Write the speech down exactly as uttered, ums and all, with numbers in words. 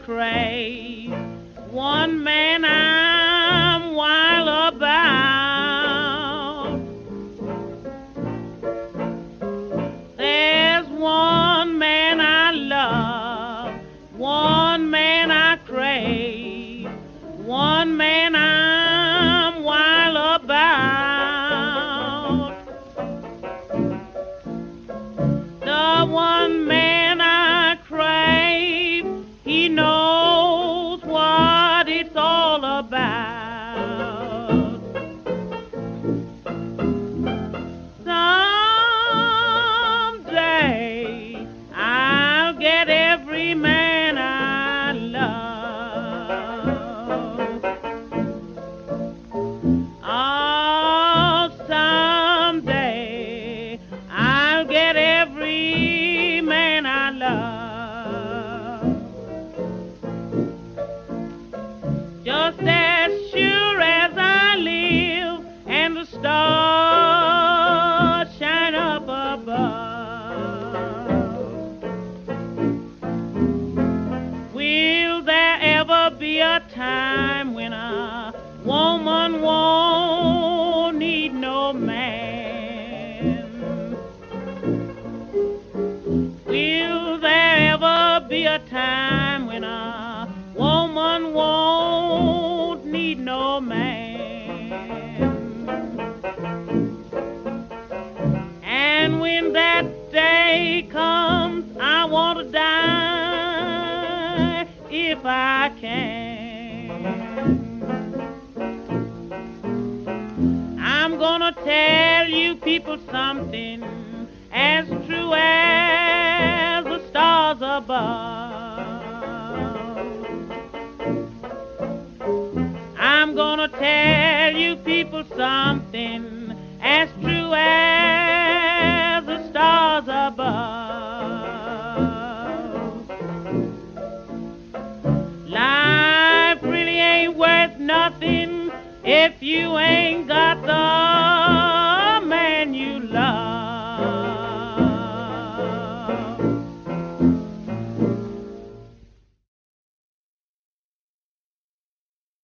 crave, one man I'm wild about. There's one man I love, one man I crave, one man I'm wild about. The one man I crave, he knows what it's all about. Someday I'll get every man I love. Oh, someday I'll get every man I love. Just as sure as I live and the stars shine up above, will there ever be a time when a woman won't need no man? Will there ever be a time when a woman won't need no man? And when that day comes, I want to die if I can. I'm gonna tell you people something as true as the stars above. I'm gonna tell you people something as true as the stars above. Life really ain't worth nothing if you ain't got the